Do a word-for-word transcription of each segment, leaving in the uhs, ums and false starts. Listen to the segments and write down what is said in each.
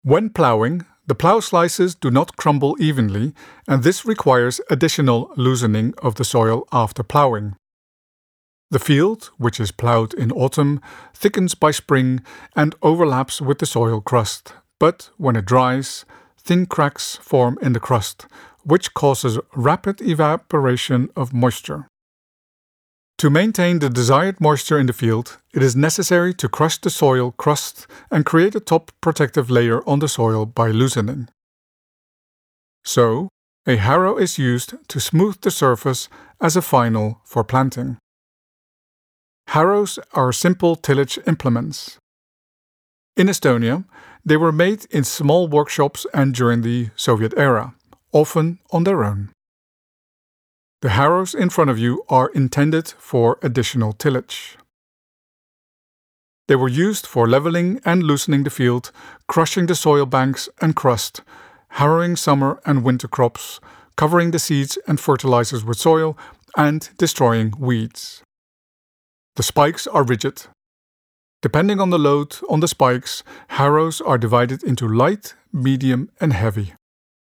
When plowing, the plow slices do not crumble evenly, and this requires additional loosening of the soil after plowing. The field, which is plowed in autumn, thickens by spring and overlaps with the soil crust, but when it dries, thin cracks form in the crust, which causes rapid evaporation of moisture. To maintain the desired moisture in the field, it is necessary to crush the soil crust and create a top protective layer on the soil by loosening. So, a harrow is used to smooth the surface as a final for planting. Harrows are simple tillage implements. In Estonia, they were made in small workshops and during the Soviet era, often on their own. The harrows in front of you are intended for additional tillage. They were used for leveling and loosening the field, crushing the soil banks and crust, harrowing summer and winter crops, covering the seeds and fertilizers with soil, and destroying weeds. The spikes are rigid. Depending on the load on the spikes, harrows are divided into light, medium, and heavy.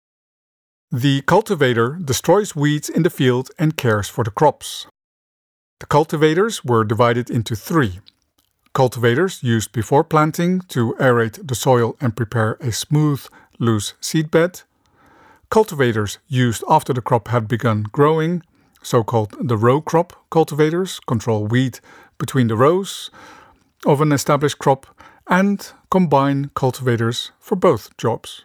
The cultivator destroys weeds in the field and cares for the crops. The cultivators were divided into three. Cultivators used before planting to aerate the soil and prepare a smooth, loose seedbed. Cultivators used after the crop had begun growing, so-called the row crop cultivators, control weed between the rows of an established crop, and combine cultivators for both jobs.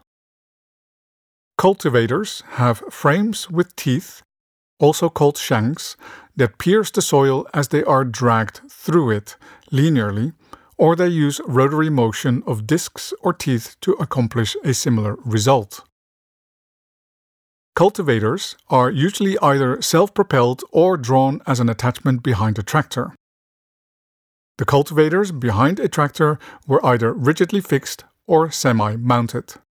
Cultivators have frames with teeth, also called shanks, that pierce the soil as they are dragged through it linearly, or they use rotary motion of discs or teeth to accomplish a similar result. Cultivators are usually either self-propelled or drawn as an attachment behind a tractor. The cultivators behind a tractor were either rigidly fixed or semi-mounted.